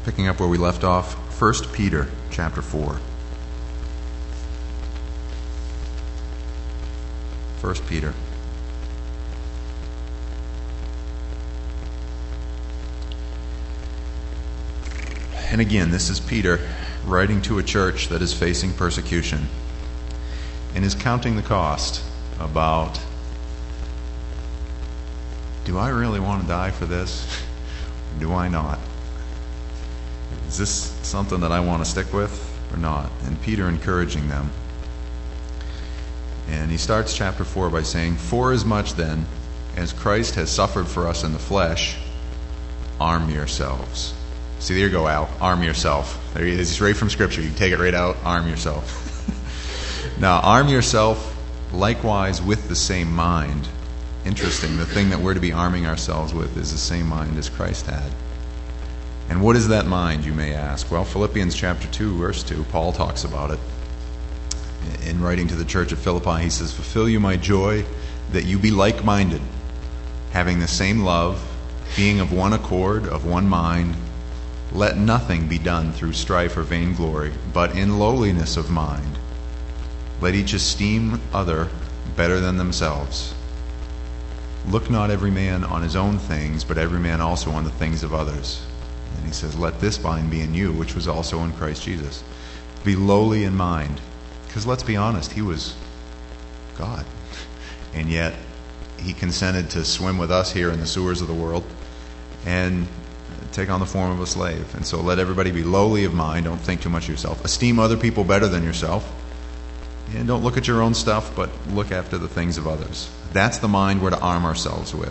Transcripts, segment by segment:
Picking up where we left off, 1 Peter chapter 4. 1 Peter. And again, this is Peter writing to a church that is facing persecution and is counting the cost about, do I really want to die for this? Or do I not? Is this something that I want to stick with or not? And Peter encouraging them. And he starts chapter 4 by saying, "Forasmuch then as Christ has suffered for us in the flesh, arm yourselves." See, there you go, Al. Arm yourself. There he is. It's right from Scripture. You can take it right out. Arm yourself. Now, arm yourself likewise with the same mind. Interesting. The thing that we're to be arming ourselves with is the same mind as Christ had. And what is that mind, you may ask? Well, Philippians chapter 2, verse 2, Paul talks about it. In writing to the church at Philippi, he says, "Fulfill you my joy, that you be like-minded, having the same love, being of one accord, of one mind. Let nothing be done through strife or vainglory, but in lowliness of mind. Let each esteem other better than themselves. Look not every man on his own things, but every man also on the things of others." And he says, "Let this mind be in you, which was also in Christ Jesus." Be lowly in mind. Because let's be honest, he was God. And yet, he consented to swim with us here in the sewers of the world and take on the form of a slave. And so let everybody be lowly of mind. Don't think too much of yourself. Esteem other people better than yourself. And don't look at your own stuff, but look after the things of others. That's the mind we're to arm ourselves with.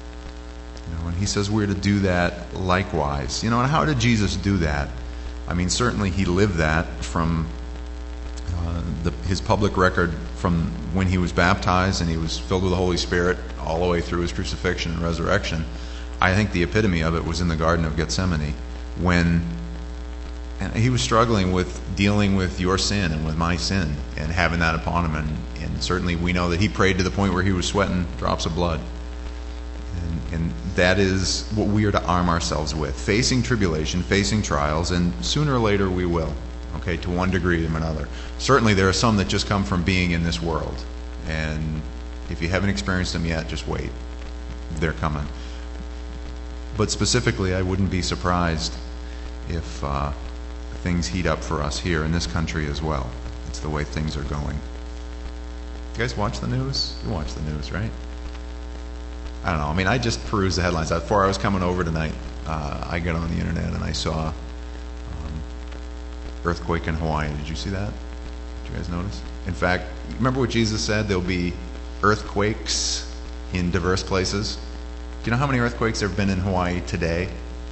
And he says we're to do that likewise. And how did Jesus do that? I mean, certainly he lived that from his public record from when he was baptized and he was filled with the Holy Spirit all the way through his crucifixion and resurrection. I think the epitome of it was in the Garden of Gethsemane when he was struggling with dealing with your sin and with my sin and having that upon him. And certainly we know that he prayed to the point where he was sweating drops of blood. And that is what we are to arm ourselves with. Facing tribulation, facing trials, and sooner or later we will. Okay, to one degree or another. Certainly there are some that just come from being in this world. And if you haven't experienced them yet, just wait. They're coming. But specifically, I wouldn't be surprised if things heat up for us here in this country as well. It's the way things are going. You guys watch the news? You watch the news, right? I don't know. I mean, I just perused the headlines. Before I was coming over tonight, I got on the internet and I saw earthquake in Hawaii. Did you see that? Did you guys notice? In fact, remember what Jesus said? There'll be earthquakes in diverse places. Do you know how many earthquakes there have been in Hawaii today?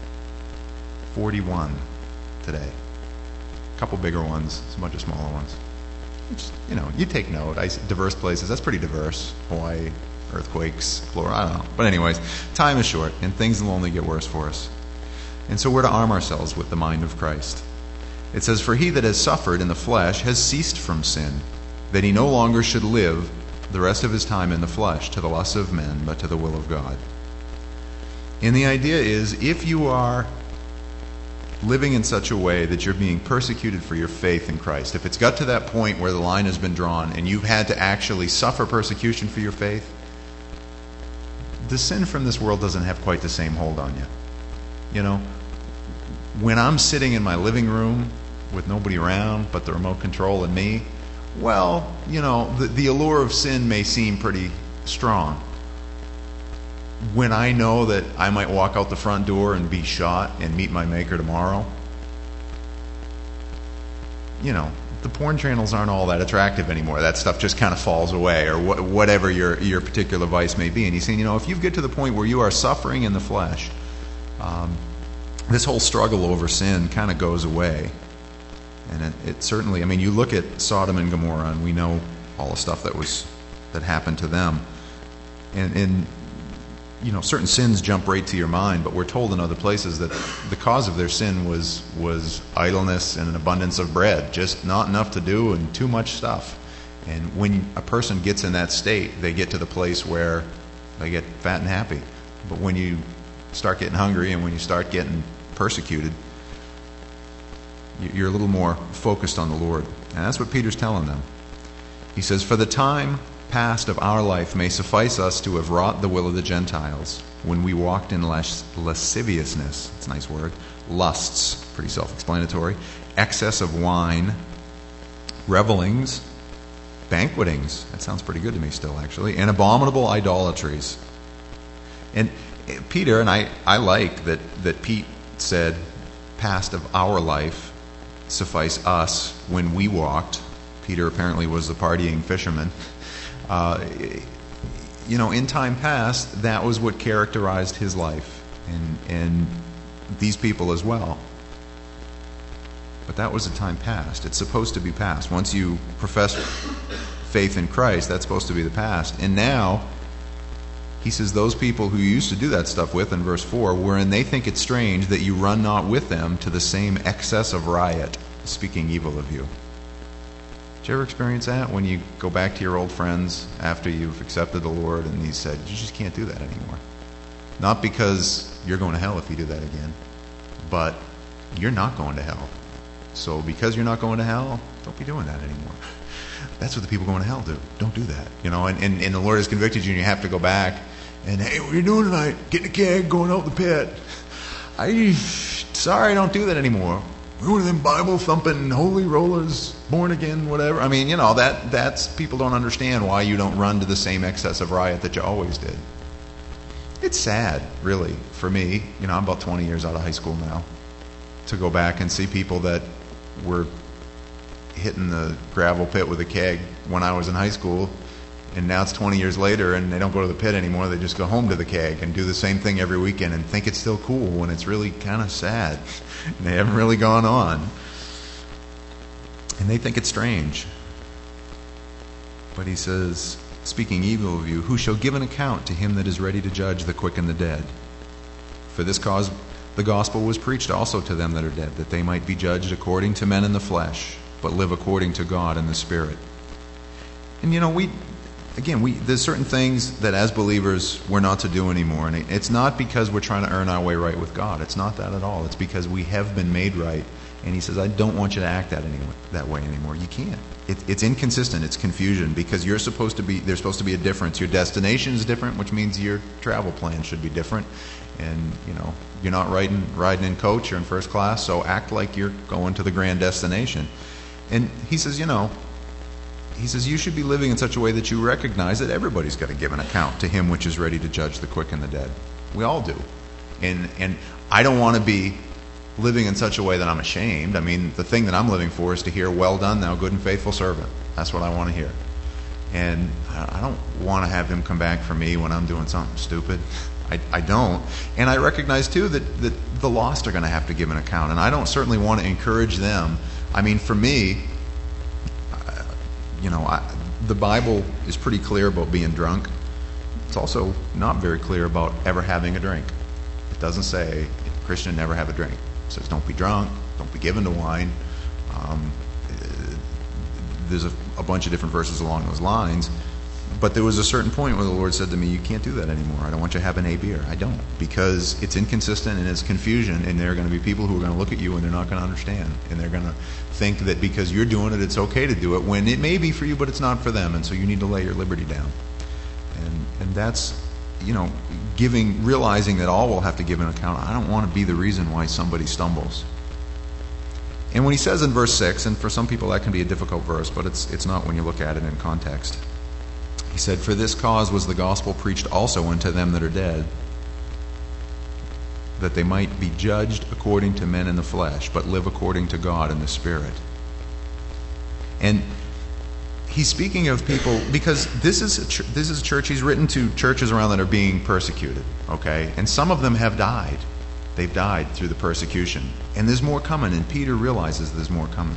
41 today. A couple bigger ones, a bunch of smaller ones. Just, you take note. Diverse places, that's pretty diverse. Hawaii, earthquakes, Florida, I don't know. But anyways, time is short, and things will only get worse for us. And so we're to arm ourselves with the mind of Christ. It says, "For he that has suffered in the flesh has ceased from sin, that he no longer should live the rest of his time in the flesh to the lusts of men, but to the will of God." And the idea is, if you are living in such a way that you're being persecuted for your faith in Christ, if it's got to that point where the line has been drawn and you've had to actually suffer persecution for your faith, the sin from this world doesn't have quite the same hold on you. When I'm sitting in my living room with nobody around but the remote control and me, well, the allure of sin may seem pretty strong. When I know that I might walk out the front door and be shot and meet my Maker tomorrow, the porn channels aren't all that attractive anymore. That stuff just kind of falls away, or whatever your particular vice may be. And he's saying, if you get to the point where you are suffering in the flesh, this whole struggle over sin kind of goes away. And it certainly, you look at Sodom and Gomorrah, and we know all the stuff that happened to them. And certain sins jump right to your mind, but we're told in other places that the cause of their sin was idleness and an abundance of bread, just not enough to do and too much stuff. And when a person gets in that state, they get to the place where they get fat and happy. But when you start getting hungry and when you start getting persecuted, You're a little more focused on the Lord. And that's what Peter's telling them. He says, "For the time past of our life may suffice us to have wrought the will of the Gentiles, when we walked in lasciviousness," it's a nice word, lusts, pretty self-explanatory, excess of wine, revelings, banquetings, that sounds pretty good to me still actually, and abominable idolatries. And Peter, and I like that Pete said, past of our life suffice us when we walked. Peter apparently was the partying fisherman. In time past, that was what characterized his life, and these people as well. But that was a time past. It's supposed to be past. Once you profess faith in Christ, that's supposed to be the past. And now, he says, those people who you used to do that stuff with, in verse 4, wherein they think it strange that you run not with them to the same excess of riot, speaking evil of you. Did you ever experience that when you go back to your old friends after you've accepted the Lord and he said, you just can't do that anymore? Not because you're going to hell if you do that again, but you're not going to hell. So because you're not going to hell, don't be doing that anymore. That's what the people going to hell do. Don't do that. And the Lord has convicted you and you have to go back and, hey, what are you doing tonight? Getting a keg, going out the pit. Sorry, don't do that anymore. We're one of them Bible-thumping, holy rollers, born again, whatever. That's people don't understand why you don't run to the same excess of riot that you always did. It's sad, really, for me. I'm about 20 years out of high school now, to go back and see people that were hitting the gravel pit with a keg when I was in high school, and now it's 20 years later and they don't go to the pit anymore. They just go home to the keg and do the same thing every weekend and think it's still cool when it's really kind of sad. And they haven't really gone on. And they think it's strange. But he says, speaking evil of you, who shall give an account to him that is ready to judge the quick and the dead? For this cause the gospel was preached also to them that are dead, that they might be judged according to men in the flesh, but live according to God in the Spirit. And there's certain things that as believers we're not to do anymore. And it's not because we're trying to earn our way right with God. It's not that at all. It's because we have been made right. And he says, I don't want you to act that way anymore. You can't. It's inconsistent. It's confusion because there's supposed to be a difference. Your destination is different, which means your travel plan should be different. And, you're not riding in coach, you're in first class, so act like you're going to the grand destination. And he says, you should be living in such a way that you recognize that everybody's got to give an account to him which is ready to judge the quick and the dead. We all do. And I don't want to be living in such a way that I'm ashamed. The thing that I'm living for is to hear, well done, thou good and faithful servant. That's what I want to hear. And I don't want to have him come back for me when I'm doing something stupid. I don't. And I recognize, too, that the lost are going to have to give an account. And I don't certainly want to encourage them. For me, the Bible is pretty clear about being drunk. It's also not very clear about ever having a drink. It doesn't say Christian never have a drink. It says don't be drunk, don't be given to wine. There's a bunch of different verses along those lines. But there was a certain point where the Lord said to me, you can't do that anymore. I don't want you having a beer. I don't. Because it's inconsistent and it's confusion, and there are going to be people who are going to look at you and they're not going to understand. And they're going to think that because you're doing it, it's okay to do it, when it may be for you, but it's not for them. And so you need to lay your liberty down. And that's, realizing that all will have to give an account. I don't want to be the reason why somebody stumbles. And when he says in verse 6, and for some people that can be a difficult verse, but it's not when you look at it in context. He said, for this cause was the gospel preached also unto them that are dead, that they might be judged according to men in the flesh, but live according to God in the Spirit. And he's speaking of people, because this is a church, he's written to churches around that are being persecuted, okay? And some of them have died. They've died through the persecution. And there's more coming, and Peter realizes there's more coming.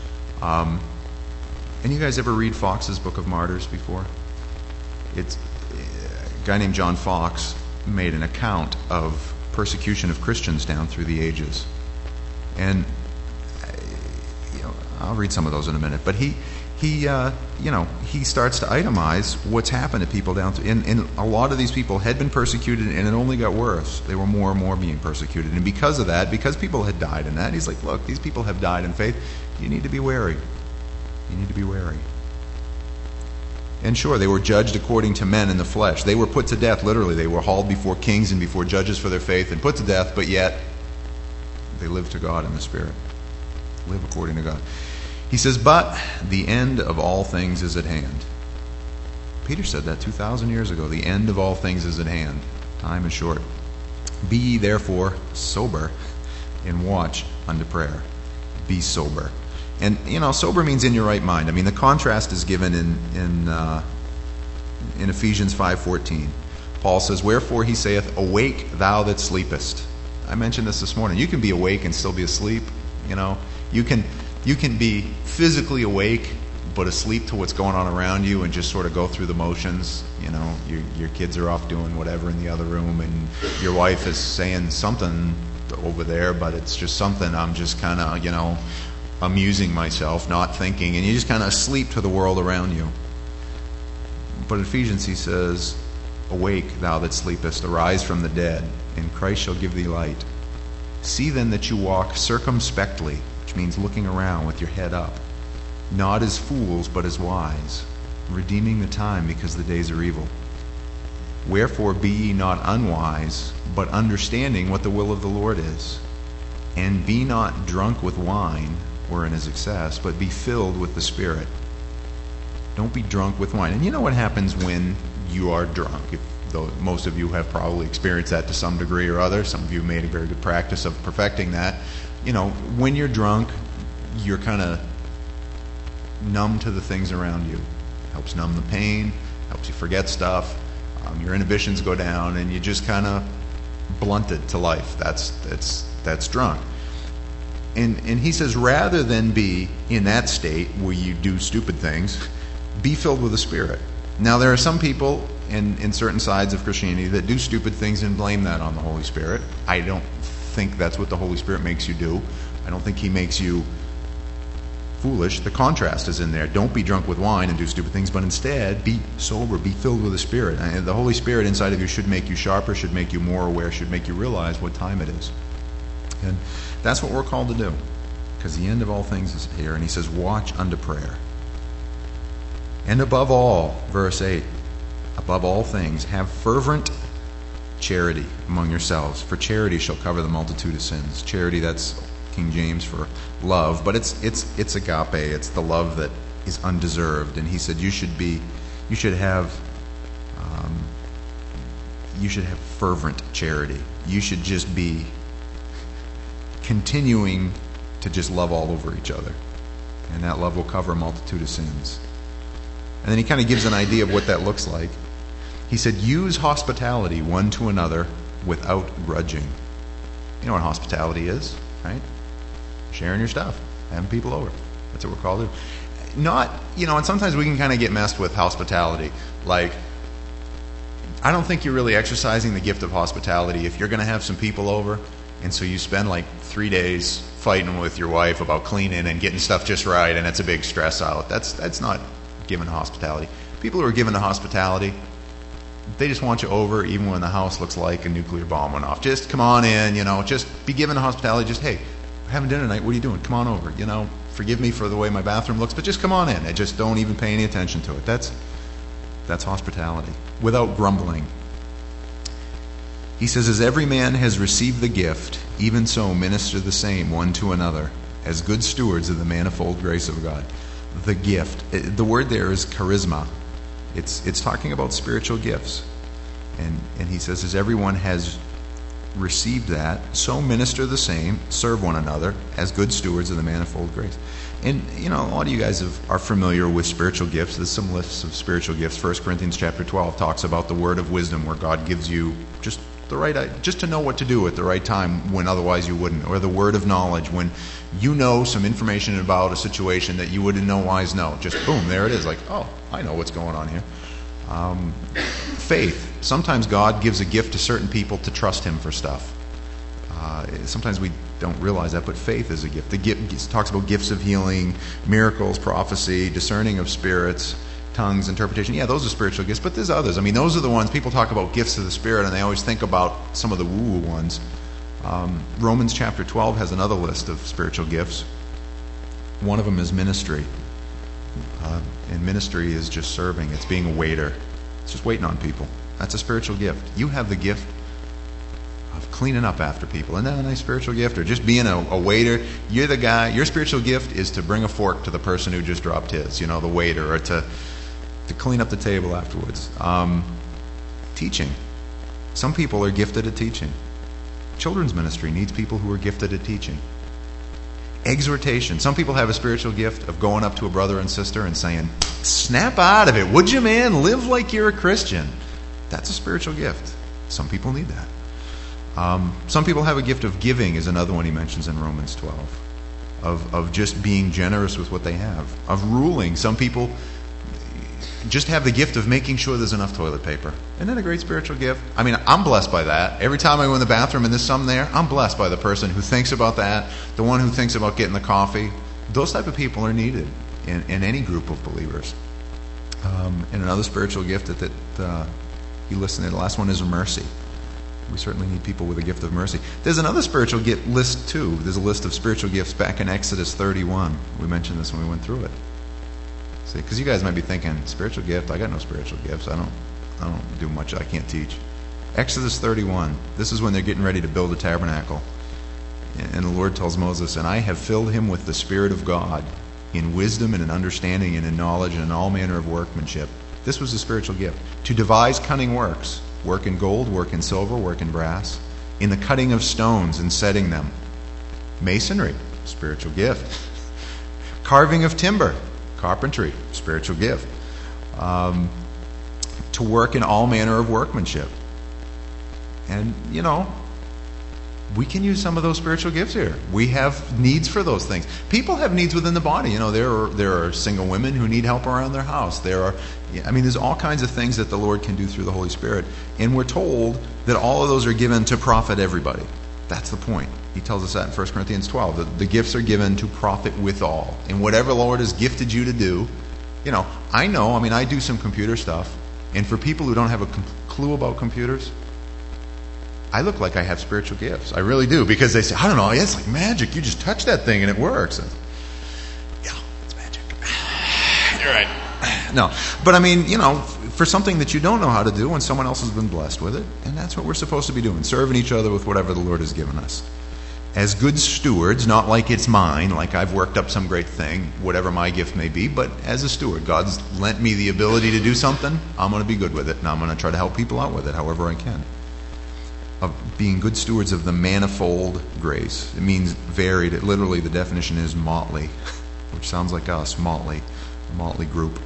And you guys ever read Fox's Book of Martyrs before? It's a guy named John Fox made an account of persecution of Christians down through the ages. And I'll read some of those in a minute. But he he starts to itemize what's happened to people down through. And a lot of these people had been persecuted, and it only got worse. They were more and more being persecuted. And because of that, because people had died in that, he's like, look, these people have died in faith. You need to be wary. You need to be wary. And sure, they were judged according to men in the flesh. They were put to death, literally. They were hauled before kings and before judges for their faith and put to death, but yet they lived to God in the Spirit. Live according to God. He says, but the end of all things is at hand. Peter said that 2,000 years ago. The end of all things is at hand. Time is short. Be ye therefore sober and watch unto prayer. Be sober. And, sober means in your right mind. I mean, the contrast is given in Ephesians 5:14. Paul says, wherefore he saith, awake thou that sleepest. I mentioned this morning. You can be awake and still be asleep. You can be physically awake but asleep to what's going on around you and just sort of go through the motions. Your kids are off doing whatever in the other room, and your wife is saying something over there, but it's just something I'm just kind of, amusing myself, not thinking, and you just kind of asleep to the world around you. But Ephesians, he says, awake thou that sleepest, arise from the dead, and Christ shall give thee light. See then that you walk circumspectly, which means looking around with your head up, not as fools, but as wise, redeeming the time, because the days are evil. Wherefore be ye not unwise, but understanding what the will of the Lord is. And be not drunk with wine, wherein is excess, but be filled with the Spirit. Don't be drunk with wine. And you know what happens when you are drunk? Though most of you have probably experienced that to some degree or other. Some of you made a very good practice of perfecting that. When you're drunk, you're kind of numb to the things around you. Helps numb the pain, helps you forget stuff. Your inhibitions go down, and you just kind of blunted to life. That's drunk. And he says, rather than be in that state where you do stupid things, be filled with the Spirit. Now, there are some people in certain sides of Christianity that do stupid things and blame that on the Holy Spirit. I don't think that's what the Holy Spirit makes you do. I don't think he makes you foolish. The contrast is in there. Don't be drunk with wine and do stupid things, but instead be sober, be filled with the Spirit. And the Holy Spirit inside of you should make you sharper, should make you more aware, should make you realize what time it is. And that's what we're called to do, because the end of all things is here. And he says, watch unto prayer. And above all, verse 8, above all things, have fervent charity among yourselves, for charity shall cover the multitude of sins. Charity, that's King James for love, but it's agape. It's the love that is undeserved. And he said you should have fervent charity. You should just be continuing to just love all over each other, and that love will cover a multitude of sins. And then he kind of gives an idea of what that looks like. He said, use hospitality one to another without grudging. You know what hospitality is, right? Sharing your stuff, having people over. That's what we're called to. Not, and sometimes we can kind of get messed with hospitality. Like, I don't think you're really exercising the gift of hospitality if you're going to have some people over, and so you spend like 3 days fighting with your wife about cleaning and getting stuff just right, and it's a big stress out. That's not given hospitality. People who are given to hospitality, they just want you over even when the house looks like a nuclear bomb went off. Just come on in, just be given to hospitality. Just, hey, we're having dinner tonight. What are you doing? Come on over. Forgive me for the way my bathroom looks, but just come on in. And just don't even pay any attention to it. That's hospitality, without grumbling. He says, as every man has received the gift, even so minister the same one to another, as good stewards of the manifold grace of God. The gift. The word there is charisma. It's talking about spiritual gifts. And he says, as everyone has received that, so minister the same, serve one another, as good stewards of the manifold grace. And, a lot of you guys are familiar with spiritual gifts. There's some lists of spiritual gifts. 1 Corinthians chapter 12 talks about the word of wisdom, where God gives you just to know what to do at the right time when otherwise you wouldn't. Or the word of knowledge, when you know some information about a situation that you wouldn't otherwise know. Just boom, there it is. Like, oh, I know what's going on here. Faith. Sometimes God gives a gift to certain people to trust him for stuff. Sometimes don't realize that, but faith is a gift. The gift talks about gifts of healing, miracles, prophecy, discerning of spirits, tongues, interpretation. Yeah, those are spiritual gifts, but there's others. I mean, those are the ones people talk about, gifts of the Spirit, and they always think about some of the woo-woo ones. Romans chapter 12 has another list of spiritual gifts. One of them is ministry. And ministry is just serving. It's being a waiter. It's just waiting on people. That's a spiritual gift. You have the gift of cleaning up after people. Isn't that a nice spiritual gift? Or just being a waiter. You're the guy. Your spiritual gift is to bring a fork to the person who just dropped his, the waiter, or to clean up the table afterwards. Teaching. Some people are gifted at teaching. Children's ministry needs people who are gifted at teaching. Exhortation. Some people have a spiritual gift of going up to a brother and sister and saying, snap out of it, would you, man? Live like you're a Christian. That's a spiritual gift. Some people need that. Some people have a gift of giving, is another one he mentions in Romans 12. Of just being generous with what they have. Of ruling. Some people just have the gift of making sure there's enough toilet paper. Isn't that a great spiritual gift? I mean, I'm blessed by that. Every time I go in the bathroom and there's some there, I'm blessed by the person who thinks about that, the one who thinks about getting the coffee. Those type of people are needed in any group of believers. And another spiritual gift that he listed, the last one is mercy. We certainly need people with a gift of mercy. There's another spiritual gift list too. There's a list of spiritual gifts back in Exodus 31. We mentioned this when we went through it. See, because you guys might be thinking, spiritual gift? I got no spiritual gifts. I don't do much. I can't teach. Exodus 31. This is when they're getting ready to build a tabernacle. And the Lord tells Moses, and I have filled him with the Spirit of God in wisdom and in understanding and in knowledge and in all manner of workmanship. This was a spiritual gift. To devise cunning works. Work in gold, work in silver, work in brass. In the cutting of stones and setting them. Masonry. Spiritual gift. Carving of timber. Carpentry. Spiritual gift. To work in all manner of workmanship. And, we can use some of those spiritual gifts here. We have needs for those things. People have needs within the body. There are single women who need help around their house. There's all kinds of things that the Lord can do through the Holy Spirit. And we're told that all of those are given to profit everybody. That's the point. He tells us that in 1 Corinthians 12. The gifts are given to profit withal. And whatever the Lord has gifted you to do, I do some computer stuff. And for people who don't have a clue about computers, I look like I have spiritual gifts. I really do. Because they say, I don't know, it's like magic. You just touch that thing and it works. And, yeah, it's magic. You're right. No. But for something that you don't know how to do when someone else has been blessed with it, and that's what we're supposed to be doing, serving each other with whatever the Lord has given us. As good stewards, not like it's mine, like I've worked up some great thing, whatever my gift may be, but as a steward. God's lent me the ability to do something. I'm going to be good with it, and I'm going to try to help people out with it however I can. Of being good stewards of the manifold grace. It means varied. Literally, the definition is motley, which sounds like us, motley, a motley group.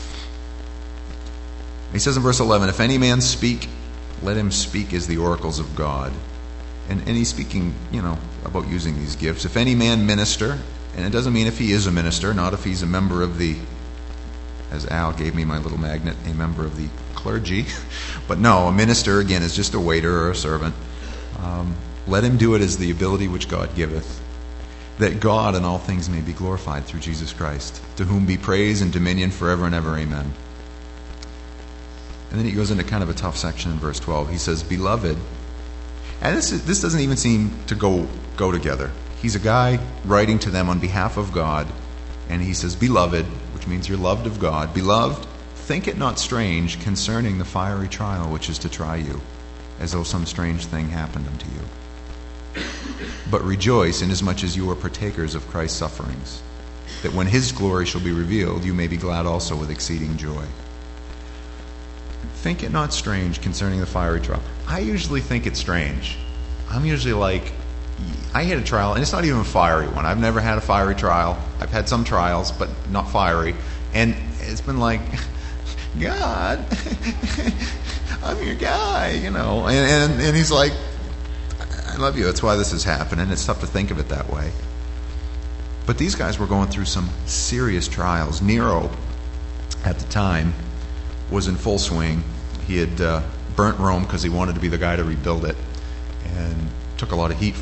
He says in verse 11, if any man speak, let him speak as the oracles of God. And he's speaking, about using these gifts. If any man minister, and it doesn't mean if he is a minister, not if he's a member of the, as Al gave me my little magnet, a member of the clergy. But no, a minister, again, is just a waiter or a servant. Let him do it as the ability which God giveth, that God in all things may be glorified through Jesus Christ, to whom be praise and dominion forever and ever. Amen. And then he goes into kind of a tough section in verse 12. He says, beloved, and this doesn't even seem to go together. He's a guy writing to them on behalf of God, and he says, beloved, which means you're loved of God. Beloved, think it not strange concerning the fiery trial which is to try you, as though some strange thing happened unto you. But rejoice inasmuch as you are partakers of Christ's sufferings, that when his glory shall be revealed, you may be glad also with exceeding joy. Think it not strange concerning the fiery trial. I usually think it's strange. I'm usually like, I had a trial, and it's not even a fiery one. I've never had a fiery trial. I've had some trials, but not fiery. And it's been like, God, I'm your guy, And he's like, I love you. That's why this is happening. It's tough to think of it that way. But these guys were going through some serious trials. Nero, at the time, was in full swing. He had burnt Rome because he wanted to be the guy to rebuild it, and took a lot of heat for it.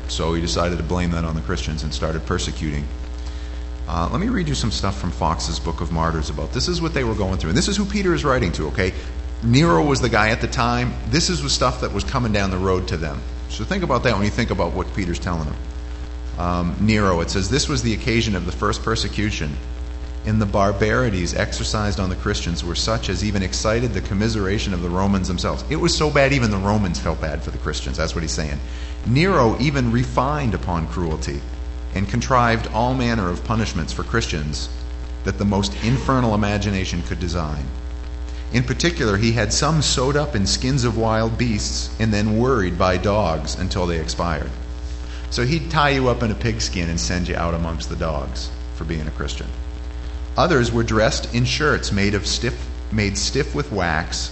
So he decided to blame that on the Christians and started persecuting. Let me read you some stuff from Fox's Book of Martyrs about this. Is what they were going through. And this is who Peter is writing to, okay? Nero was the guy at the time. This is the stuff that was coming down the road to them. So think about that when you think about what Peter's telling them. Nero, it says, this was the occasion of the first persecution. And the barbarities exercised on the Christians were such as even excited the commiseration of the Romans themselves. It was so bad even the Romans felt bad for the Christians. That's what he's saying. Nero even refined upon cruelty and contrived all manner of punishments for Christians that the most infernal imagination could design. In particular, he had some sewed up in skins of wild beasts and then worried by dogs until they expired. So he'd tie you up in a pigskin and send you out amongst the dogs for being a Christian. Others were dressed in shirts made stiff with wax,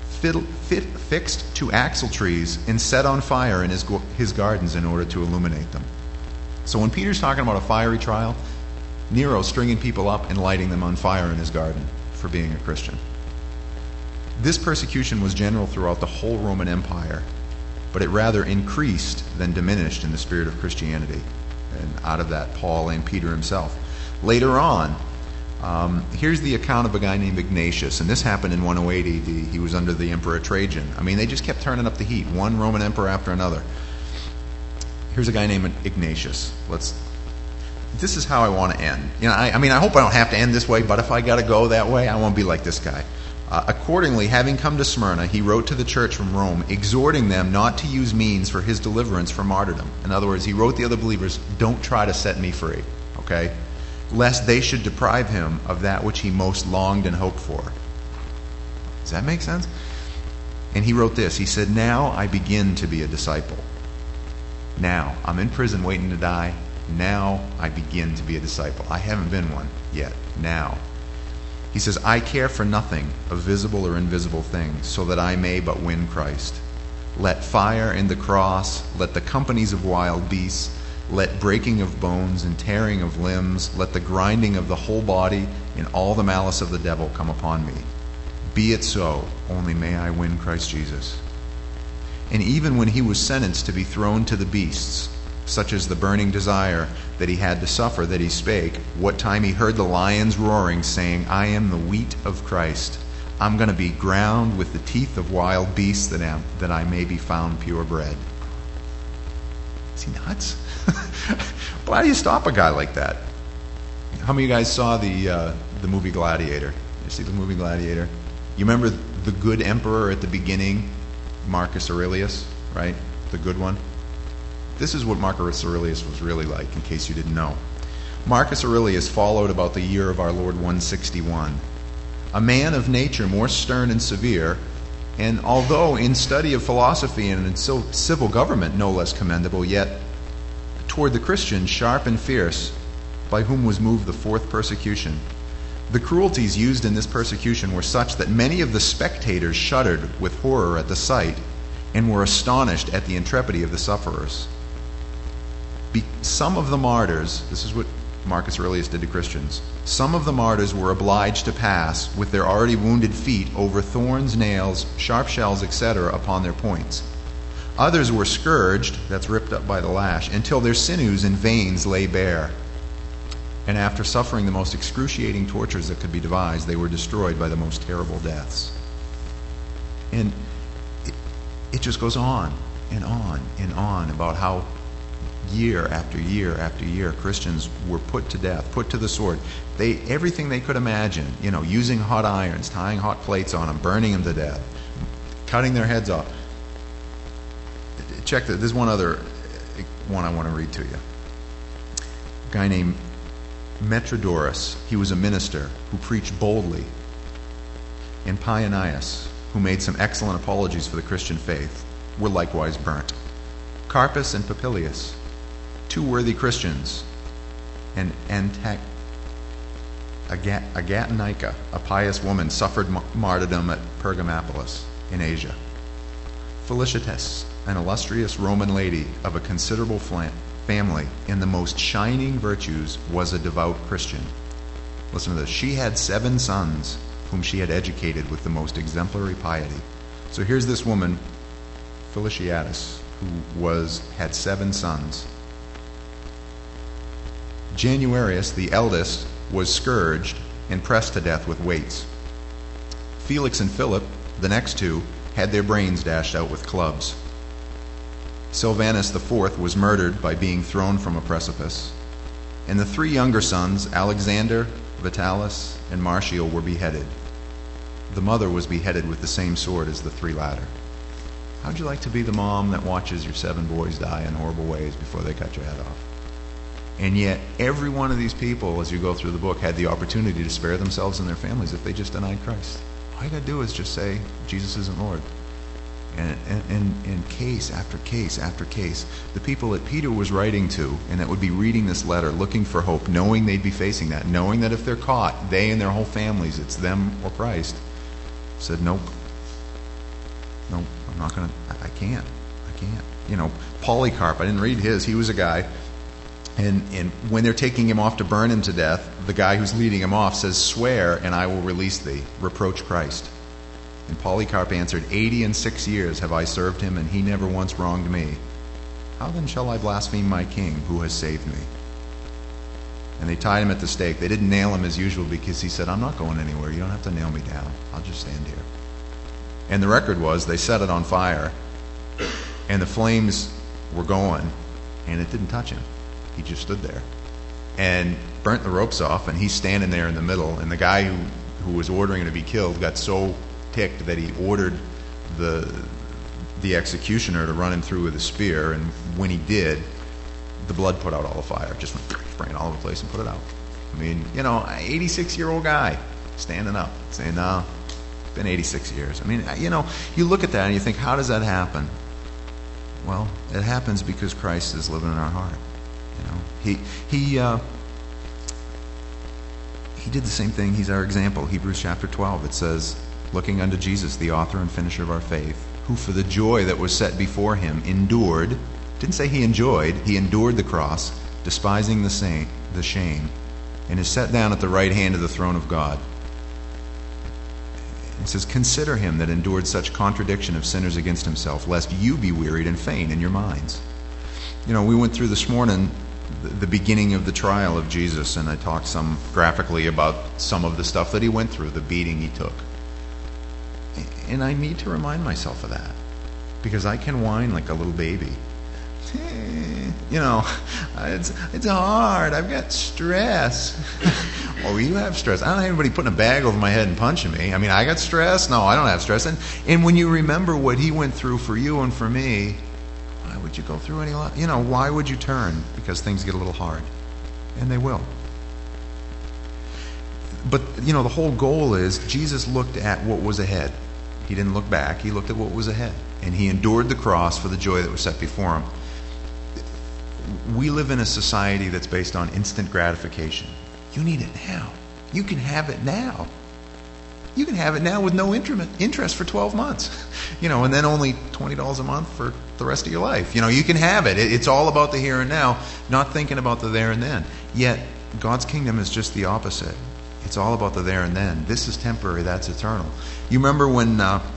fixed to axle trees, and set on fire in his gardens in order to illuminate them. So when Peter's talking about a fiery trial, Nero's stringing people up and lighting them on fire in his garden for being a Christian. This persecution was general throughout the whole Roman Empire, but it rather increased than diminished in the spirit of Christianity. And out of that, Paul and Peter himself. Later on, here's the account of a guy named Ignatius, and this happened in 108 AD. He was under the Emperor Trajan. I mean, they just kept turning up the heat, one Roman emperor after another. Here's a guy named Ignatius. This is how I want to end. I hope I don't have to end this way, but if I got to go that way, I won't be like this guy. Accordingly, having come to Smyrna, he wrote to the church from Rome, exhorting them not to use means for his deliverance from martyrdom. In other words, he wrote the other believers, don't try to set me free, okay? Lest they should deprive him of that which he most longed and hoped for. Does that make sense? And he wrote this. He said, now I begin to be a disciple. Now, I'm in prison waiting to die. Now I begin to be a disciple. I haven't been one yet. Now. He says, I care for nothing of visible or invisible things, so that I may but win Christ. Let fire and the cross, let the companies of wild beasts, let breaking of bones and tearing of limbs, let the grinding of the whole body and all the malice of the devil come upon me. Be it so, only may I win Christ Jesus. And even when he was sentenced to be thrown to the beasts, such as the burning desire that he had to suffer, that he spake, what time he heard the lions roaring, saying, I am the wheat of Christ. I'm going to be ground with the teeth of wild beasts that I may be found pure bread. Is he nuts? But how do you stop a guy like that? How many of you guys saw the movie Gladiator? You see the movie Gladiator? You remember the good emperor at the beginning, Marcus Aurelius, right? The good one. This is what Marcus Aurelius was really like, in case you didn't know. Marcus Aurelius followed about the year of our Lord 161. A man of nature more stern and severe, and although in study of philosophy and in civil government no less commendable, yet toward the Christians sharp and fierce, by whom was moved the fourth persecution. The cruelties used in this persecution were such that many of the spectators shuddered with horror at the sight and were astonished at the intrepidity of the sufferers. Some of the martyrs, this is what Marcus Aurelius did to Christians, some of the martyrs were obliged to pass with their already wounded feet over thorns, nails, sharp shells, etc. upon their points. Others were scourged, that's ripped up by the lash, until their sinews and veins lay bare. And after suffering the most excruciating tortures that could be devised, they were destroyed by the most terrible deaths. And it just goes on and on and on about how year after year after year Christians were put to death, put to the sword. Everything they could imagine, using hot irons, tying hot plates on them, burning them to death, cutting their heads off. Check that. There's one other one I want to read to you. A guy named Metrodorus. He was a minister who preached boldly. And Pianius, who made some excellent apologies for the Christian faith, were likewise burnt. Carpus and Popilius, two worthy Christians, and Agatonica, a pious woman, suffered martyrdom at Pergamopolis in Asia. Felicitas, an illustrious Roman lady of a considerable family in the most shining virtues, was a devout Christian. Listen to this. She had 7 sons whom she had educated with the most exemplary piety. So here's this woman, Felicitas, had 7 sons. Januarius, the eldest, was scourged and pressed to death with weights. Felix and Philip, the next 2, had their brains dashed out with clubs. Silvanus the 4th was murdered by being thrown from a precipice. And the 3 younger sons, Alexander, Vitalis, and Martial, were beheaded. The mother was beheaded with the same sword as the 3 latter. How'd you like to be the mom that watches your 7 boys die in horrible ways before they cut your head off? And yet, every one of these people, as you go through the book, had the opportunity to spare themselves and their families if they just denied Christ. All you got to do is just say, Jesus isn't Lord. And case after case after case, the people that Peter was writing to and that would be reading this letter, looking for hope, knowing they'd be facing that, knowing that if they're caught, they and their whole families, it's them or Christ, said, nope, I'm not going to, I can't. You know, Polycarp, I didn't read his, he was a guy, and when they're taking him off to burn him to death, the guy who's leading him off says, swear and I will release thee, reproach Christ. And Polycarp answered, 86 years have I served him, and he never once wronged me. How then shall I blaspheme my king who has saved me? And they tied him at the stake. They didn't nail him as usual because he said, I'm not going anywhere. You don't have to nail me down. I'll just stand here. And the record was they set it on fire, and the flames were going, and it didn't touch him. He just stood there and burnt the ropes off, and he's standing there in the middle. And the guy who was ordering him to be killed got so ticked that he ordered the executioner to run him through with a spear, and when he did, the blood put out all the fire. Just went spraying all over the place and put it out. I mean, you know, an 86-year-old guy standing up saying, no, it's been 86 years. I mean, you know, you look at that and you think, how does that happen? Well, it happens because Christ is living in our heart. You know, he did the same thing. He's our example. Hebrews chapter 12, it says, looking unto Jesus, the author and finisher of our faith, who for the joy that was set before him endured, didn't say he enjoyed, he endured the cross, despising the shame, and is set down at the right hand of the throne of God. It says, consider him that endured such contradiction of sinners against himself, lest you be wearied and faint in your minds. You know, we went through this morning the beginning of the trial of Jesus, and I talked some graphically about some of the stuff that he went through, the beating he took. And I need to remind myself of that, because I can whine like a little baby. You know, it's hard. I've got stress. Oh, you have stress. I don't have anybody putting a bag over my head and punching me. I mean, I got stress. No, I don't have stress. And when you remember what he went through for you and for me, why would you go through any? You know, why would you turn? Because things get a little hard, and they will. But you know, the whole goal is Jesus looked at what was ahead. He didn't look back. He looked at what was ahead. And he endured the cross for the joy that was set before him. We live in a society that's based on instant gratification. You need it now. You can have it now. You can have it now with no interest for 12 months. You know, and then only $20 a month for the rest of your life. You know, you can have it. It's all about the here and now, not thinking about the there and then. Yet, God's kingdom is just the opposite. It's all about the there and then. This is temporary, that's eternal. You remember when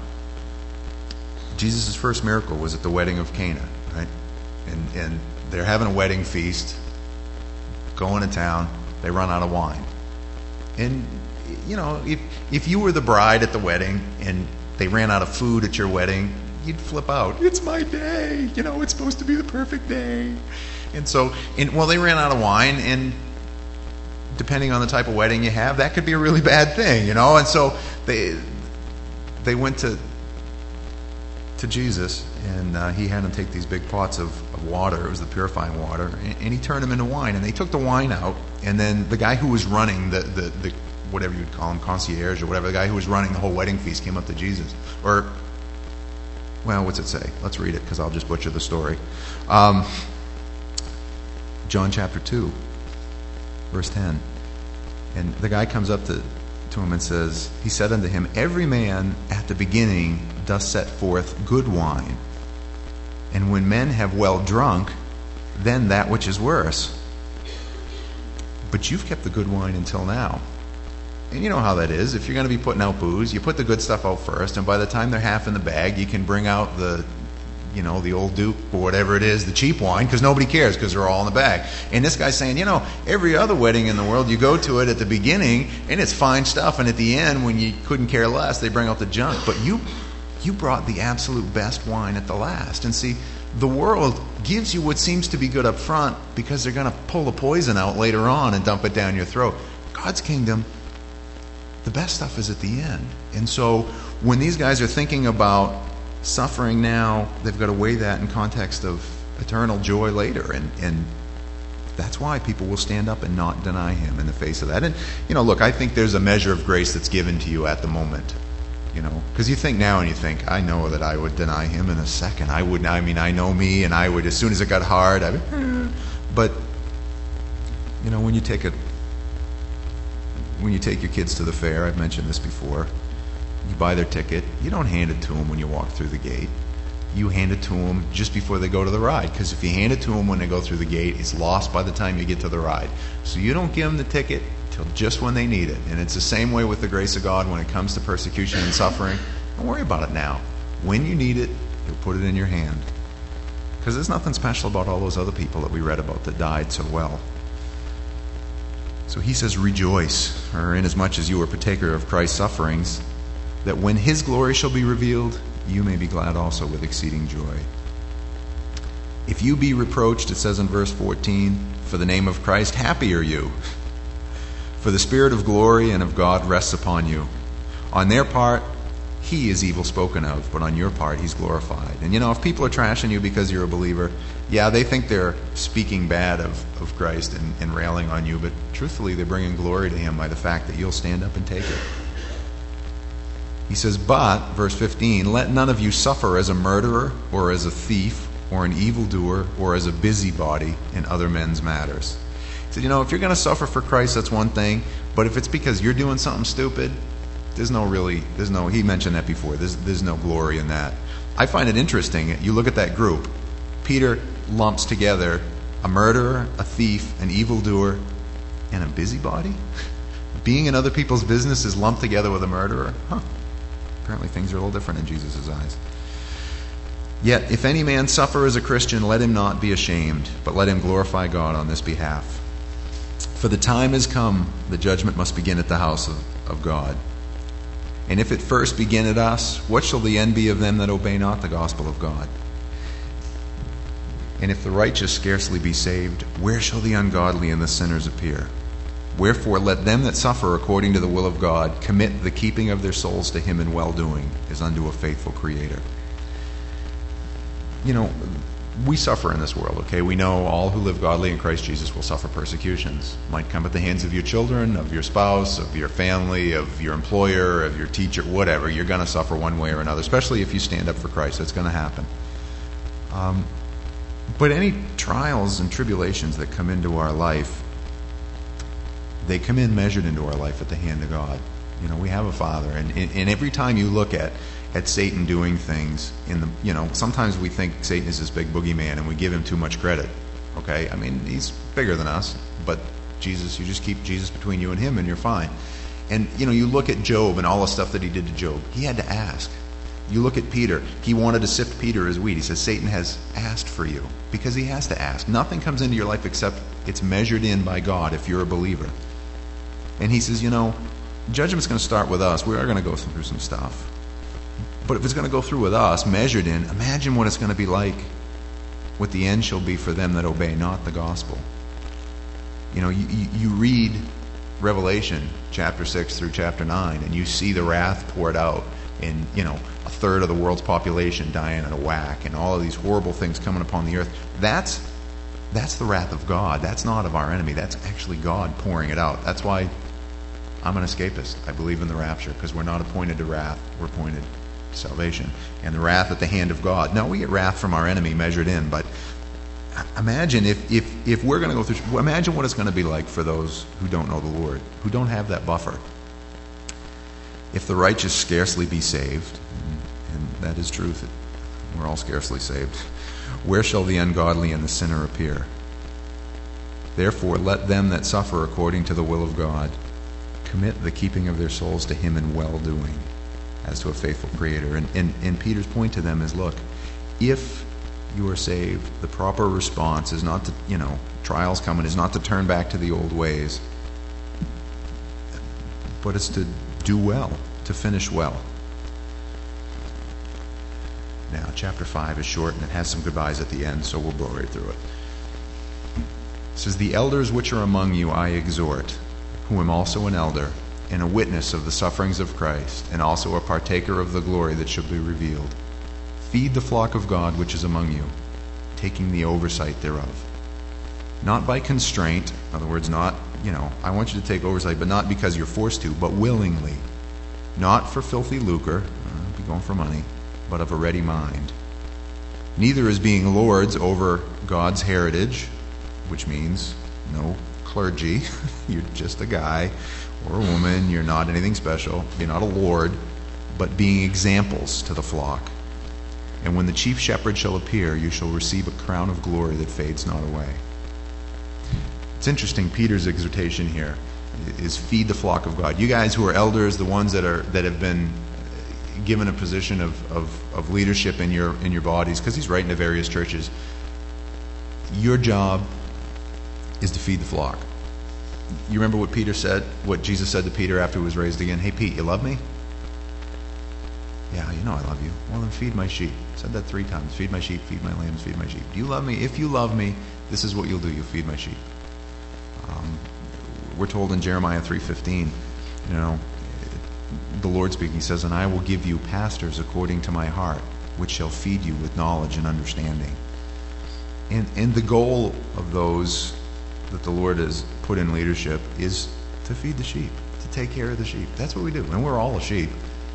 Jesus' first miracle was at the wedding of Cana, right? And they're having a wedding feast, going to town, they run out of wine. And, you know, if you were the bride at the wedding and they ran out of food at your wedding, you'd flip out. It's my day. You know, it's supposed to be the perfect day. And so, well, they ran out of wine, and depending on the type of wedding you have, that could be a really bad thing, you know. And so they went to Jesus, and he had them take these big pots of water. It was the purifying water, and he turned them into wine. And they took the wine out, and then the guy who was running the whatever you'd call him, concierge or whatever, the guy who was running the whole wedding feast came up to Jesus. Or, well, what's it say? Let's read it, because I'll just butcher the story. John chapter 2. Verse 10. And the guy comes up to him and says, he said unto him, every man at the beginning doth set forth good wine, and when men have well drunk, then that which is worse. But you've kept the good wine until now. And you know how that is. If you're going to be putting out booze, you put the good stuff out first, and by the time they're half in the bag, you can bring out the the old Duke or whatever it is, the cheap wine, because nobody cares because they're all in the back. And this guy's saying, every other wedding in the world, you go to it at the beginning and it's fine stuff, and at the end, when you couldn't care less, they bring out the junk. But you brought the absolute best wine at the last. And see, the world gives you what seems to be good up front because they're going to pull the poison out later on and dump it down your throat. God's kingdom, the best stuff is at the end. And so when these guys are thinking about suffering now, they've got to weigh that in context of eternal joy later. And that's why people will stand up and not deny him in the face of that. And, look, I think there's a measure of grace that's given to you at the moment. Because you think now and you think, I know that I would deny him in a second. I know me, and I would, as soon as it got hard, but, when you take your kids to the fair, I've mentioned this before, you buy their ticket, you don't hand it to them when you walk through the gate. You hand it to them just before they go to the ride, because if you hand it to them when they go through the gate, it's lost by the time you get to the ride. So you don't give them the ticket till just when they need it. And it's the same way with the grace of God when it comes to persecution and suffering. Don't worry about it now. When you need it, He'll put it in your hand. Because there's nothing special about all those other people that we read about that died so well. So he says, rejoice, or inasmuch as you are partaker of Christ's sufferings, that when his glory shall be revealed, you may be glad also with exceeding joy. If you be reproached, it says in verse 14, for the name of Christ, happy are you. For the Spirit of glory and of God rests upon you. On their part, he is evil spoken of, but on your part, he's glorified. And if people are trashing you because you're a believer, yeah, they think they're speaking bad of Christ and railing on you, but truthfully, they're bringing glory to him by the fact that you'll stand up and take it. He says, but, verse 15, let none of you suffer as a murderer or as a thief or an evildoer or as a busybody in other men's matters. He said, if you're going to suffer for Christ, that's one thing, but if it's because you're doing something stupid, he mentioned that before, there's no glory in that. I find it interesting, you look at that group, Peter lumps together a murderer, a thief, an evildoer, and a busybody? Being in other people's business is lumped together with a murderer? Apparently things are a little different in Jesus' eyes. Yet, if any man suffer as a Christian, let him not be ashamed, but let him glorify God on this behalf. For the time has come, the judgment must begin at the house of God. And if it first begin at us, what shall the end be of them that obey not the gospel of God? And if the righteous scarcely be saved, where shall the ungodly and the sinners appear? Wherefore let them that suffer according to the will of God commit the keeping of their souls to him in well-doing, as unto a faithful Creator. We suffer in this world, okay? We know all who live godly in Christ Jesus will suffer persecutions. Might come at the hands of your children, of your spouse, of your family, of your employer, of your teacher, whatever. You're going to suffer one way or another, especially if you stand up for Christ. That's going to happen. But any trials and tribulations that come into our life, they come in measured into our life at the hand of God. We have a Father, and every time you look at Satan doing things sometimes we think Satan is this big boogeyman and we give him too much credit. Okay? He's bigger than us, but Jesus, you just keep Jesus between you and him and you're fine. And you look at Job and all the stuff that he did to Job. He had to ask. You look at Peter. He wanted to sift Peter as wheat. He says Satan has asked for you, because he has to ask. Nothing comes into your life except it's measured in by God if you're a believer. And he says, judgment's going to start with us. We are going to go through some stuff. But if it's going to go through with us, measured in, imagine what it's going to be like, what the end shall be for them that obey not the gospel. You read Revelation chapter 6 through chapter 9, and you see the wrath poured out, and a third of the world's population dying at a whack, and all of these horrible things coming upon the earth. That's the wrath of God. That's not of our enemy. That's actually God pouring it out. That's why I'm an escapist. I believe in the rapture, because we're not appointed to wrath. We're appointed to salvation. And the wrath at the hand of God. No, we get wrath from our enemy measured in, but imagine if we're going to go through, imagine what it's going to be like for those who don't know the Lord, who don't have that buffer. If the righteous scarcely be saved, and that is truth, we're all scarcely saved, where shall the ungodly and the sinner appear? Therefore let them that suffer according to the will of God commit the keeping of their souls to him in well-doing, as to a faithful Creator. And Peter's point to them is, look, If you are saved, the proper response is not to, trials coming, is not to turn back to the old ways, but it's to do well, to finish well. Now, chapter 5 is short and it has some goodbyes at the end, so we'll blow right through it. It says, "The elders which are among you I exhort, who am also an elder, and a witness of the sufferings of Christ, and also a partaker of the glory that shall be revealed. Feed the flock of God which is among you, taking the oversight thereof. Not by constraint," in other words, not, I want you to take oversight, but not because you're forced to, but willingly. "Not for filthy lucre," be going for money, "but of a ready mind. Neither as being lords over God's heritage," which means no clergy. You're just a guy or a woman. You're not anything special. You're not a lord, but being examples to the flock. "And when the chief shepherd shall appear, you shall receive a crown of glory that fades not away." It's interesting, Peter's exhortation here is feed the flock of God. You guys who are elders, the ones that have been given a position of leadership in your bodies, because he's writing to various churches, your job is to feed the flock. You remember what Peter said, what Jesus said to Peter after he was raised again? "Hey, Pete, you love me?" "Yeah, I love you." "Well, then feed my sheep." Said that 3 times. Feed my sheep, feed my lambs, feed my sheep. "Do you love me? If you love me, this is what you'll do. You'll feed my sheep." We're told in Jeremiah 3:15, the Lord speaking says, "And I will give you pastors according to my heart, which shall feed you with knowledge and understanding." And the goal of those that the Lord has put in leadership is to feed the sheep, to take care of the sheep. That's what we do. And we're all a sheep.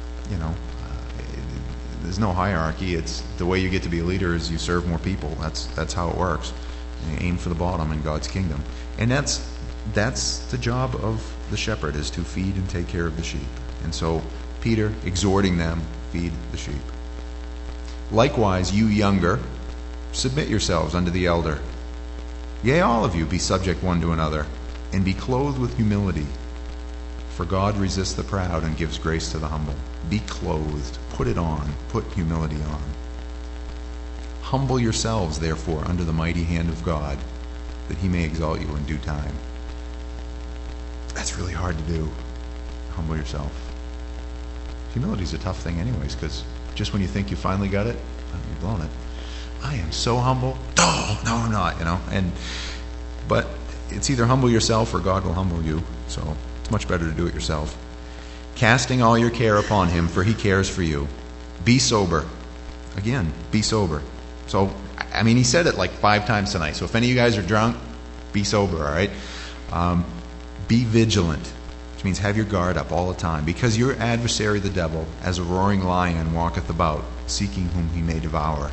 There's no hierarchy. It's the way you get to be a leader is you serve more people. That's how it works. You aim for the bottom in God's kingdom. And that's the job of the shepherd, is to feed and take care of the sheep. And so Peter exhorting them, feed the sheep. "Likewise, you younger, submit yourselves unto the elder. Yea, all of you be subject one to another, and be clothed with humility. For God resists the proud and gives grace to the humble." Be clothed. Put it on. Put humility on. "Humble yourselves, therefore, under the mighty hand of God, that he may exalt you in due time." That's really hard to do. Humble yourself. Humility is a tough thing anyways, because just when you think you finally got it, you've blown it. "I am so humble." Oh, no, I'm not, But it's either humble yourself or God will humble you. So it's much better to do it yourself. "Casting all your care upon him, for he cares for you. Be sober." Again, be sober. So, he said it like 5 times tonight. So if any of you guys are drunk, be sober, all right? Be vigilant, which means have your guard up all the time. "Because your adversary, the devil, as a roaring lion, walketh about, seeking whom he may devour."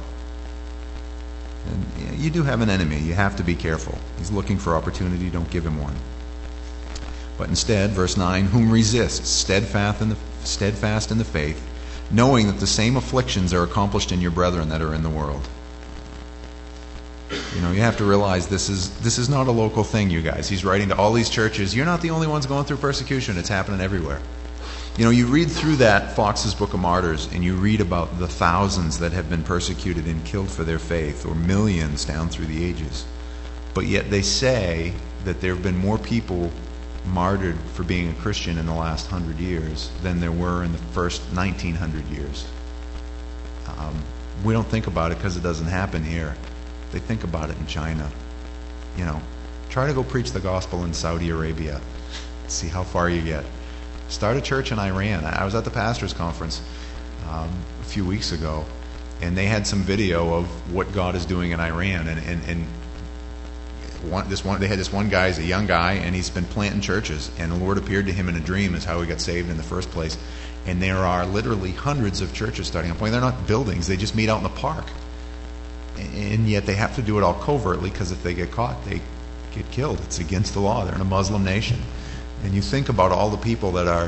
And you do have an enemy. You have to be careful. He's looking for opportunity. Don't give him one. "But instead," verse 9, "whom resists, steadfast in the faith, knowing that the same afflictions are accomplished in your brethren that are in the world." You have to realize this is not a local thing, you guys. He's writing to all these churches. You're not the only ones going through persecution. It's happening everywhere. You read through that Fox's Book of Martyrs, and you read about the thousands that have been persecuted and killed for their faith, or millions down through the ages. But yet they say that there have been more people martyred for being a Christian in the last 100 years than there were in the first 1900 years. We don't think about it because it doesn't happen here. They think about it in China. Try to go preach the gospel in Saudi Arabia. See how far you get. Start a church in Iran. I was at the pastors' conference a few weeks ago, and they had some video of what God is doing in Iran. And they had this one guy, he's a young guy, and he's been planting churches. And the Lord appeared to him in a dream, is how he got saved in the first place. And there are literally hundreds of churches starting up. They're not buildings; they just meet out in the park. And yet they have to do it all covertly, because if they get caught, they get killed. It's against the law. They're in a Muslim nation. And you think about all the people that are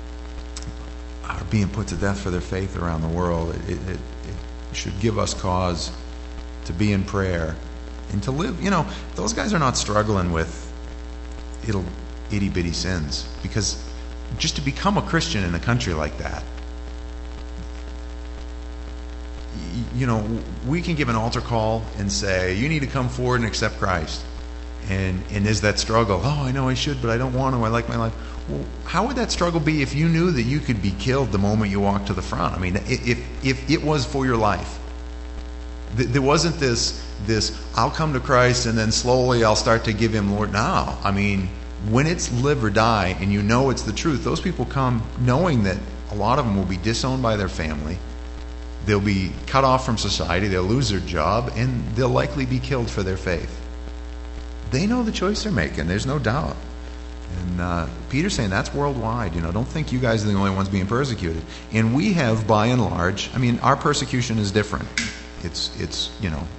being put to death for their faith around the world. It should give us cause to be in prayer and to live. Those guys are not struggling with itty-bitty sins, because just to become a Christian in a country like that, we can give an altar call and say, you need to come forward and accept Christ. And is that struggle, oh, I know I should, but I don't want to, I like my life. Well, how would that struggle be if you knew that you could be killed the moment you walked to the front? I mean, if it was for your life. There wasn't this I'll come to Christ and then slowly I'll start to give him Lord. No, I mean, when it's live or die and you know it's the truth, those people come knowing that a lot of them will be disowned by their family. They'll be cut off from society. They'll lose their job, and they'll likely be killed for their faith. They know the choice they're making. There's no doubt. And Peter's saying that's worldwide. Don't think you guys are the only ones being persecuted. And we have, by and large, I mean, our persecution is different. It's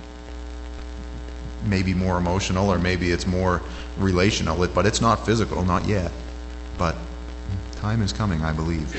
maybe more emotional, or maybe it's more relational, but it's not physical, not yet. But time is coming, I believe.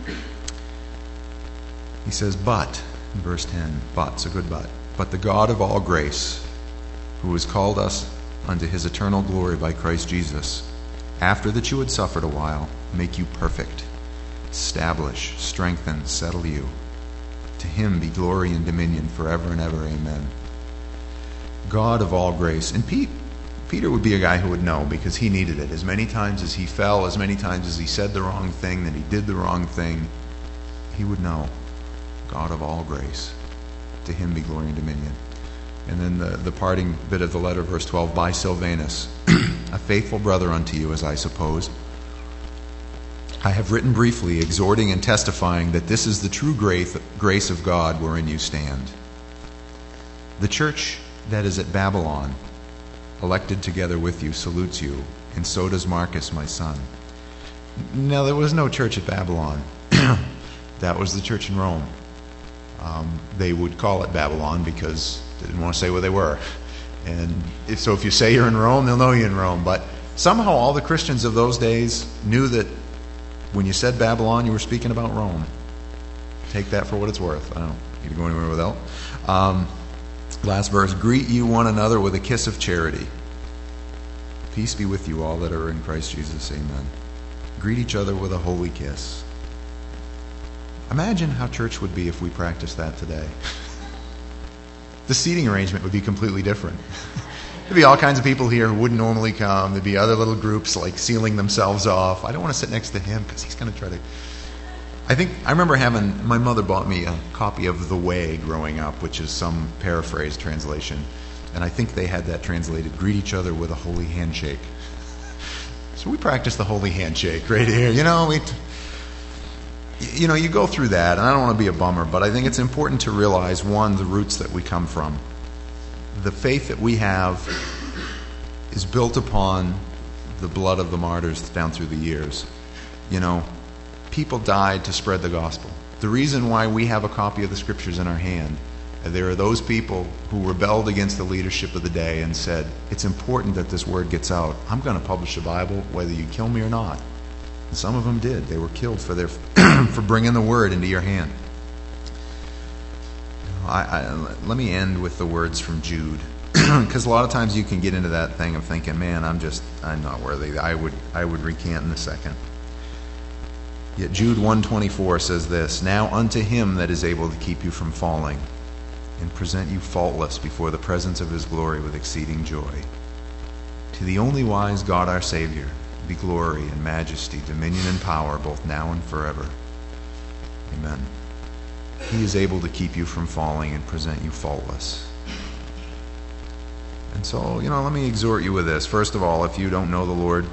He says, but, in verse 10, but's a good but. But the God of all grace, who has called us unto his eternal glory by Christ Jesus, after that you had suffered a while, make you perfect, establish, strengthen, settle you. To him be glory and dominion forever and ever. Amen. God of all grace. And Peter would be a guy who would know, because he needed it. As many times as he fell, as many times as he said the wrong thing, that he did the wrong thing, he would know. God of all grace. To him be glory and dominion. And then the parting bit of the letter, verse 12, by Silvanus, a faithful brother unto you, as I suppose, I have written briefly, exhorting and testifying that this is the true grace of God wherein you stand. The church that is at Babylon, elected together with you, salutes you, and so does Marcus, my son. Now, there was no church at Babylon. That was the church in Rome. They would call it Babylon because they didn't want to say where they were. And so if you say you're in Rome, they'll know you're in Rome. But somehow all the Christians of those days knew that when you said Babylon, you were speaking about Rome. Take that for what it's worth. I don't need to go anywhere without. Last verse, greet you one another with a kiss of charity. Peace be with you all that are in Christ Jesus. Amen. Greet each other with a holy kiss. Imagine how church would be if we practiced that today. The seating arrangement would be completely different. There'd be all kinds of people here who wouldn't normally come. There'd be other little groups like sealing themselves off. I don't want to sit next to him because he's going to try to... I remember my mother bought me a copy of The Way growing up, which is some paraphrase translation. And I think they had that translated, greet each other with a holy handshake. So we practice the holy handshake right here. You go through that, and I don't want to be a bummer, but I think it's important to realize, one, the roots that we come from. The faith that we have is built upon the blood of the martyrs down through the years. People died to spread the gospel. The reason why we have a copy of the scriptures in our hand, there are those people who rebelled against the leadership of the day and said, it's important that this word gets out. I'm going to publish a Bible whether you kill me or not. And some of them did. They were killed for for bringing the word into your hand. Let me end with the words from Jude, because a lot of times you can get into that thing of thinking, man, I'm not worthy. I would recant in a second. Yet Jude 1:24 says this, now unto him that is able to keep you from falling and present you faultless before the presence of his glory with exceeding joy. To the only wise God our Savior be glory and majesty, dominion and power, both now and forever. Amen. He is able to keep you from falling and present you faultless. And so, let me exhort you with this. First of all, if you don't know the Lord,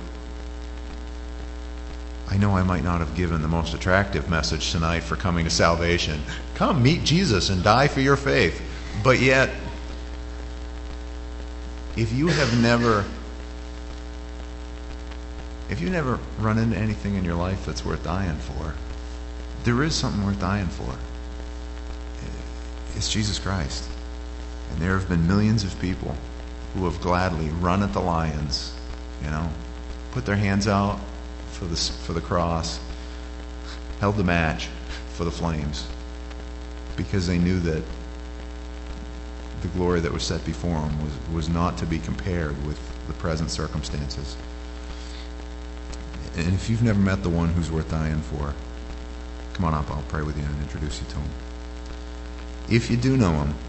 I know I might not have given the most attractive message tonight for coming to salvation. Come, meet Jesus and die for your faith. But yet, if you never run into anything in your life that's worth dying for, there is something worth dying for. It's Jesus Christ. And there have been millions of people who have gladly run at the lions, put their hands out for the cross, held the match for the flames, because they knew that the glory that was set before them was not to be compared with the present circumstances. And if you've never met the one who's worth dying for, come on up, I'll pray with you and introduce you to him. if you do know him,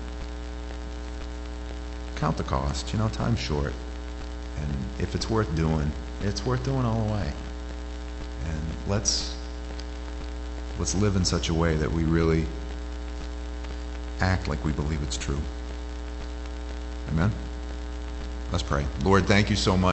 count the cost. Time's short. And if it's worth doing, it's worth doing all the way. And let's live in such a way that we really act like we believe it's true. Amen? Let's pray. Lord, thank you so much.